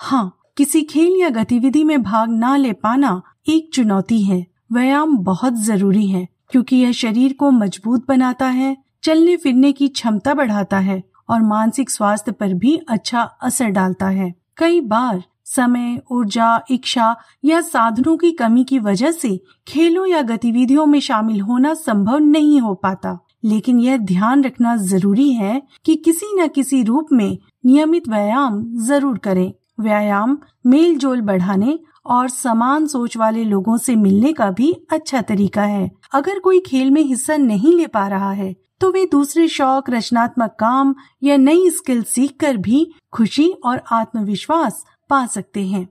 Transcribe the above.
हाँ, किसी खेल या गतिविधि में भाग ना ले पाना एक चुनौती है। व्यायाम बहुत जरूरी है क्योंकि यह शरीर को मजबूत बनाता है, चलने फिरने की क्षमता बढ़ाता है और मानसिक स्वास्थ्य पर भी अच्छा असर डालता है। कई बार समय, ऊर्जा, इच्छा या साधनों की कमी की वजह से खेलों या गतिविधियों में शामिल होना संभव नहीं हो पाता, लेकिन यह ध्यान रखना जरूरी है कि किसी न किसी रूप में नियमित व्यायाम जरूर करें। व्यायाम मेल जोल बढ़ाने और समान सोच वाले लोगों से मिलने का भी अच्छा तरीका है। अगर कोई खेल में हिस्सा नहीं ले पा रहा है तो वे दूसरे शौक, रचनात्मक काम या नई स्किल सीखकर भी खुशी और आत्मविश्वास पा सकते हैं।